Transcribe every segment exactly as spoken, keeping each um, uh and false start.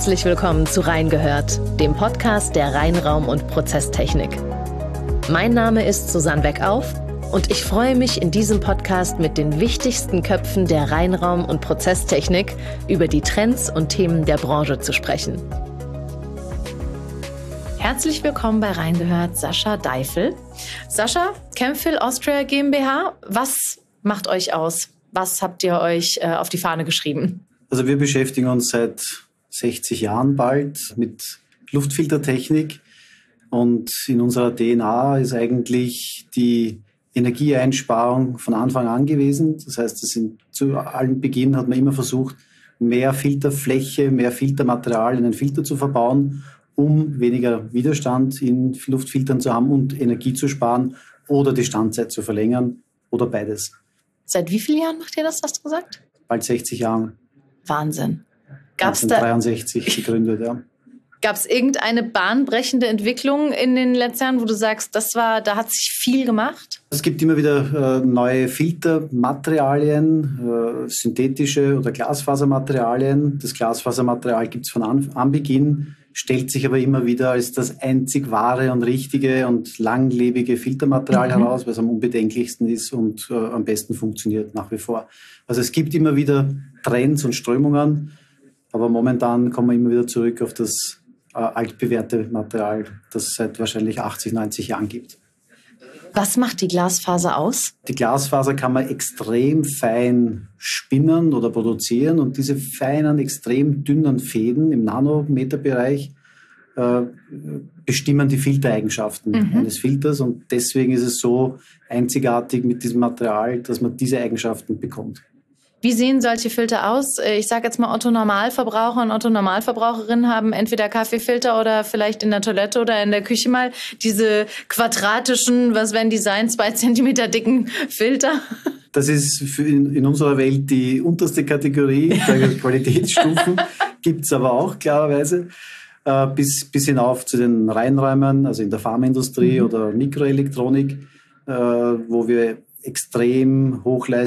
Herzlich willkommen zu Reingehört, dem Podcast der Reinraum- und Prozesstechnik. Mein Name ist Susanne Weckauf und ich freue mich, in diesem Podcast mit den wichtigsten Köpfen der Reinraum- und Prozesstechnik über die Trends und Themen der Branche zu sprechen. Herzlich willkommen bei Reingehört, Sascha Deifel. Sascha, Chemfil Austria GmbH, was macht euch aus? Was habt ihr euch äh, auf die Fahne geschrieben? Also wir beschäftigen uns seit sechzig Jahren bald mit Luftfiltertechnik und in unserer D N A ist eigentlich die Energieeinsparung von Anfang an gewesen. Das heißt, das sind, zu allem Beginn hat man immer versucht, mehr Filterfläche, mehr Filtermaterial in einen Filter zu verbauen, um weniger Widerstand in Luftfiltern zu haben und Energie zu sparen oder die Standzeit zu verlängern oder beides. Seit wie vielen Jahren macht ihr das, hast du gesagt? Bald sechzig Jahren. Wahnsinn. Gab's da neunzehnhundertdreiundsechzig gegründet, ja. Gab es irgendeine bahnbrechende Entwicklung in den letzten Jahren, wo du sagst, das war, da hat sich viel gemacht? Es gibt immer wieder äh, neue Filtermaterialien, äh, synthetische oder Glasfasermaterialien. Das Glasfasermaterial gibt es von an, Anbeginn, stellt sich aber immer wieder als das einzig wahre und richtige und langlebige Filtermaterial mhm. heraus, weil es am unbedenklichsten ist und äh, am besten funktioniert nach wie vor. Also es gibt immer wieder Trends und Strömungen, aber momentan kommen wir immer wieder zurück auf das äh, altbewährte Material, das es seit wahrscheinlich achtzig, neunzig Jahren gibt. Was macht die Glasfaser aus? Die Glasfaser kann man extrem fein spinnen oder produzieren und diese feinen, extrem dünnen Fäden im Nanometerbereich äh, bestimmen die Filtereigenschaften mhm. eines Filters und deswegen ist es so einzigartig mit diesem Material, dass man diese Eigenschaften bekommt. Wie sehen solche Filter aus? Ich sage jetzt mal, Otto-Normalverbraucher und Otto-Normalverbraucherinnen haben entweder Kaffeefilter oder vielleicht in der Toilette oder in der Küche mal diese quadratischen, was werden die sein, zwei Zentimeter dicken Filter. Das ist für in, in unserer Welt die unterste Kategorie der Qualitätsstufen, gibt es aber auch klarerweise. Äh, bis, bis hinauf zu den Reinräumen, also in der Pharmaindustrie mhm. oder Mikroelektronik, äh, wo wir extrem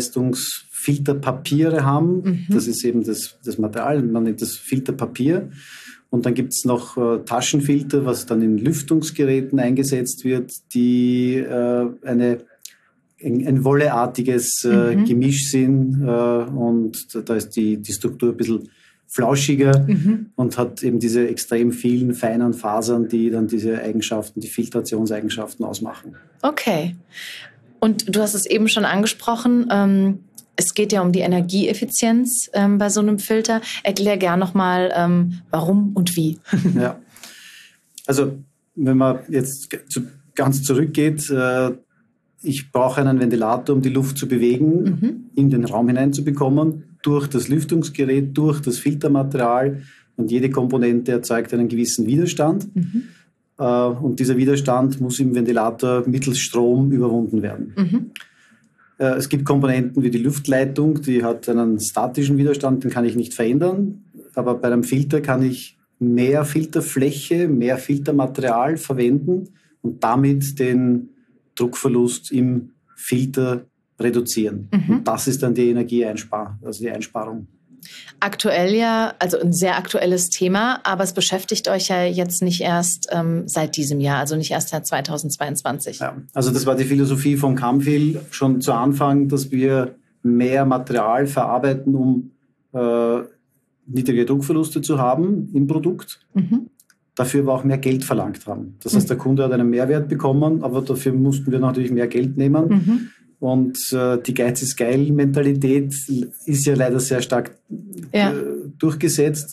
Hochleistungsfilterpapiere haben. Mhm. Das ist eben das, das Material, man nennt das Filterpapier. Und dann gibt es noch äh, Taschenfilter, was dann in Lüftungsgeräten eingesetzt wird, die äh, eine, ein, ein wolleartiges äh, mhm. Gemisch sind. Äh, und da ist die, die Struktur ein bisschen flauschiger mhm. und hat eben diese extrem vielen feinen Fasern, die dann diese Eigenschaften, die Filtrationseigenschaften ausmachen. Okay. Und du hast es eben schon angesprochen, ähm, es geht ja um die Energieeffizienz ähm, bei so einem Filter. Erklär gerne nochmal, ähm, warum und wie. Ja, also wenn man jetzt zu, ganz zurückgeht, äh, ich brauche einen Ventilator, um die Luft zu bewegen, mhm. in den Raum hineinzubekommen, durch das Lüftungsgerät, durch das Filtermaterial und jede Komponente erzeugt einen gewissen Widerstand. Mhm. Und dieser Widerstand muss im Ventilator mittels Strom überwunden werden. Mhm. Es gibt Komponenten wie die Luftleitung, die hat einen statischen Widerstand, den kann ich nicht verändern. Aber bei einem Filter kann ich mehr Filterfläche, mehr Filtermaterial verwenden und damit den Druckverlust im Filter reduzieren. Mhm. Und das ist dann die Energieeinsparung, also die Einsparung. Aktuell ja, also ein sehr aktuelles Thema, aber es beschäftigt euch ja jetzt nicht erst ähm, seit diesem Jahr, also nicht erst seit zweitausendzweiundzwanzig. Ja, also das war die Philosophie von Chemfil schon zu Anfang, dass wir mehr Material verarbeiten, um äh, niedrige Druckverluste zu haben im Produkt. Mhm. Dafür aber auch mehr Geld verlangt haben. Das heißt, der Kunde hat einen Mehrwert bekommen, aber dafür mussten wir natürlich mehr Geld nehmen. Mhm. Und äh, die Geiz ist geil Mentalität ist ja leider sehr stark ja. äh, durchgesetzt.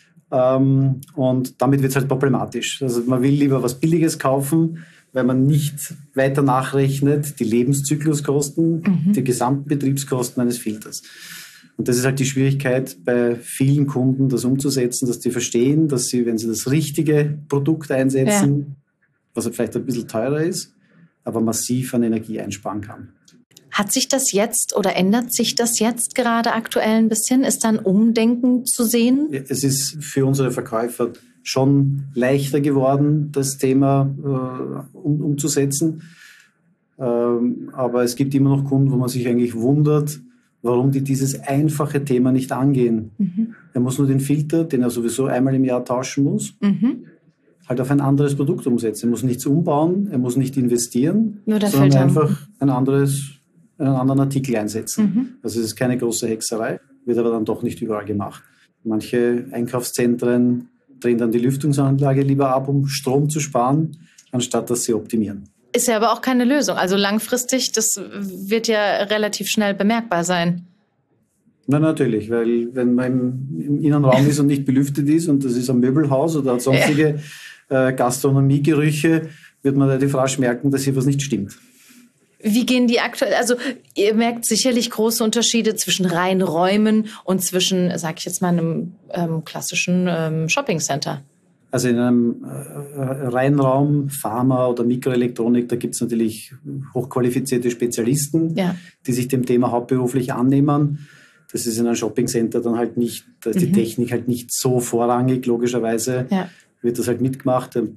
Ähm, und damit wird es halt problematisch. Also man will lieber was Billiges kaufen, weil man nicht weiter nachrechnet die Lebenszykluskosten, mhm. die gesamten Betriebskosten eines Filters. Und das ist halt die Schwierigkeit bei vielen Kunden, das umzusetzen, dass die verstehen, dass sie, wenn sie das richtige Produkt einsetzen, ja. was halt vielleicht ein bisschen teurer ist, aber massiv an Energie einsparen kann. Hat sich das jetzt oder ändert sich das jetzt gerade aktuell ein bisschen? Ist da ein Umdenken zu sehen? Es ist für unsere Verkäufer schon leichter geworden, das Thema äh, um, umzusetzen. Ähm, aber es gibt immer noch Kunden, wo man sich eigentlich wundert, warum die dieses einfache Thema nicht angehen. Mhm. Er muss nur den Filter, den er sowieso einmal im Jahr tauschen muss, mhm. halt auf ein anderes Produkt umsetzen. Er muss nichts umbauen, er muss nicht investieren, nur der sondern Filter. einfach ein anderes, einen anderen Artikel einsetzen. Mhm. Also es ist keine große Hexerei, wird aber dann doch nicht überall gemacht. Manche Einkaufszentren drehen dann die Lüftungsanlage lieber ab, um Strom zu sparen, anstatt dass sie optimieren. Ist ja aber auch keine Lösung. Also langfristig, das wird ja relativ schnell bemerkbar sein. Na natürlich, weil wenn man im, im Innenraum ist und nicht belüftet ist und das ist ein Möbelhaus oder sonstige ja. äh, Gastronomiegerüche, wird man relativ rasch merken, dass hier was nicht stimmt. Wie gehen die aktuell, also ihr merkt sicherlich große Unterschiede zwischen Reinräumen und zwischen, sag ich jetzt mal, einem ähm, klassischen ähm, Shoppingcenter. Also in einem äh, Reinraum, Pharma oder Mikroelektronik, da gibt es natürlich hochqualifizierte Spezialisten, ja. die sich dem Thema hauptberuflich annehmen. Das ist in einem Shoppingcenter dann halt nicht, da ist mhm. die Technik halt nicht so vorrangig, logischerweise ja. wird das halt mitgemacht. Er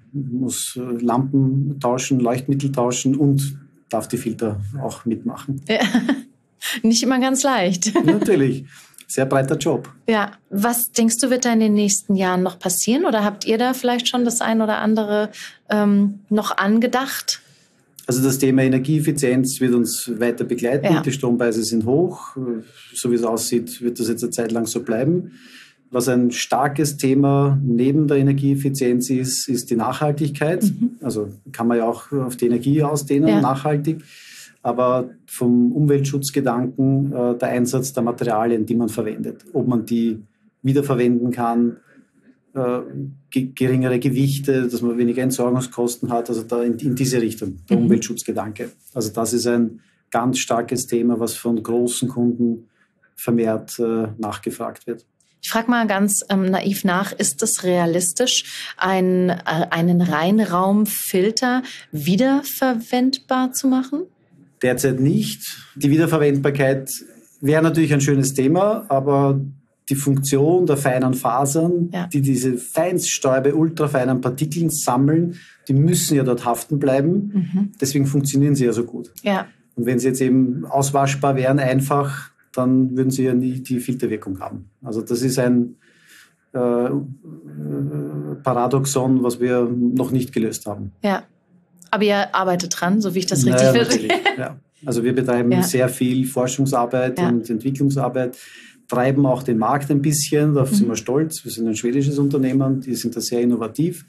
muss Lampen tauschen, Leuchtmittel tauschen und darf die Filter auch mitmachen. Ja. Nicht immer ganz leicht. Natürlich. Sehr breiter Job. Ja. Was denkst du, wird da in den nächsten Jahren noch passieren? Oder habt ihr da vielleicht schon das ein oder andere ähm, noch angedacht? Also das Thema Energieeffizienz wird uns weiter begleiten. Ja. Die Strompreise sind hoch. So wie es aussieht, wird das jetzt eine Zeit lang so bleiben. Was ein starkes Thema neben der Energieeffizienz ist, ist die Nachhaltigkeit. Mhm. Also kann man ja auch auf die Energie ausdehnen, ja. nachhaltig. Aber vom Umweltschutzgedanken äh, der Einsatz der Materialien, die man verwendet. Ob man die wiederverwenden kann, äh, ge- geringere Gewichte, dass man weniger Entsorgungskosten hat. Also da in, in diese Richtung, der mhm. Umweltschutzgedanke. Also das ist ein ganz starkes Thema, was von großen Kunden vermehrt äh, nachgefragt wird. Ich frage mal ganz ähm, naiv nach, ist es realistisch, ein, äh, einen Reinraumfilter wiederverwendbar zu machen? Derzeit nicht. Die Wiederverwendbarkeit wäre natürlich ein schönes Thema, aber die Funktion der feinen Fasern, ja. die diese Feinstäube, ultrafeinen Partikeln sammeln, die müssen ja dort haften bleiben. Mhm. Deswegen funktionieren sie ja so gut. Ja. Und wenn sie jetzt eben auswaschbar wären, einfach, dann würden sie ja nie die Filterwirkung haben. Also das ist ein äh, Paradoxon, was wir noch nicht gelöst haben. Ja. Aber ihr arbeitet dran, so wie ich das richtig naja, verstehe. Ja. Also wir betreiben ja. sehr viel Forschungsarbeit ja. und Entwicklungsarbeit, treiben auch den Markt ein bisschen, darauf mhm. sind wir stolz. Wir sind ein schwedisches Unternehmen, die sind da sehr innovativ.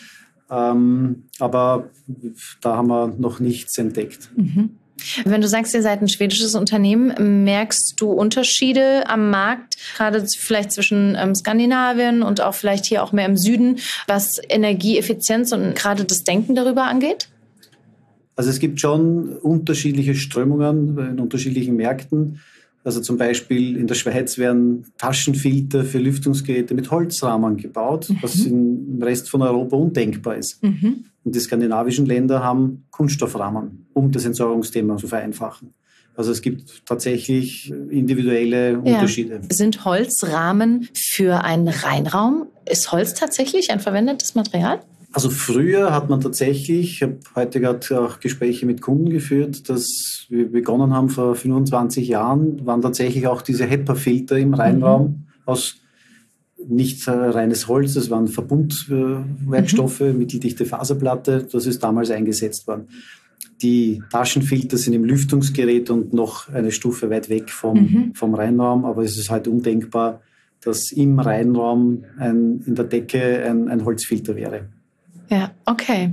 Ähm, aber da haben wir noch nichts entdeckt. Mhm. Wenn du sagst, ihr seid ein schwedisches Unternehmen, merkst du Unterschiede am Markt, gerade vielleicht zwischen ähm, Skandinavien und auch vielleicht hier auch mehr im Süden, was Energieeffizienz und gerade das Denken darüber angeht? Also es gibt schon unterschiedliche Strömungen in unterschiedlichen Märkten. Also zum Beispiel in der Schweiz werden Taschenfilter für Lüftungsgeräte mit Holzrahmen gebaut, mhm. was im Rest von Europa undenkbar ist. Mhm. Und die skandinavischen Länder haben Kunststoffrahmen, um das Entsorgungsthema zu vereinfachen. Also es gibt tatsächlich individuelle Unterschiede. Ja. Sind Holzrahmen für einen Reinraum? Ist Holz tatsächlich ein verwendetes Material? Also früher hat man tatsächlich, ich habe heute gerade auch Gespräche mit Kunden geführt, dass wir begonnen haben vor fünfundzwanzig Jahren, waren tatsächlich auch diese HEPA-Filter im Reinraum mhm. aus nicht äh, reines Holz, das waren Verbundwerkstoffe, äh, mhm. mitteldichte Faserplatte, das ist damals eingesetzt worden. Die Taschenfilter sind im Lüftungsgerät und noch eine Stufe weit weg vom, mhm. vom Reinraum, aber es ist halt undenkbar, dass im Reinraum ein, in der Decke ein, ein Holzfilter wäre. Ja, okay.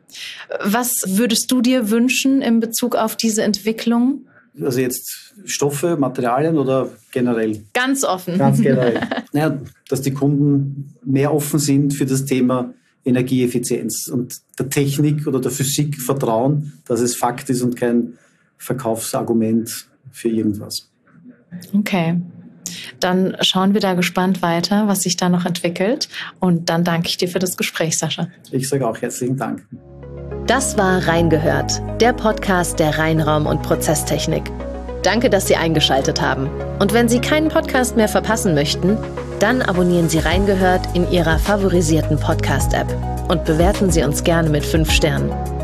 Was würdest du dir wünschen in Bezug auf diese Entwicklung? Also jetzt Stoffe, Materialien oder generell? Ganz offen. Ganz generell. Ja, dass die Kunden mehr offen sind für das Thema Energieeffizienz und der Technik oder der Physik vertrauen, dass es Fakt ist und kein Verkaufsargument für irgendwas. Okay. Dann schauen wir da gespannt weiter, was sich da noch entwickelt. Und dann danke ich dir für das Gespräch, Sascha. Ich sage auch herzlichen Dank. Das war Reingehört, der Podcast der Reinraum- und Prozesstechnik. Danke, dass Sie eingeschaltet haben. Und wenn Sie keinen Podcast mehr verpassen möchten, dann abonnieren Sie Reingehört in Ihrer favorisierten Podcast-App und bewerten Sie uns gerne mit fünf Sternen.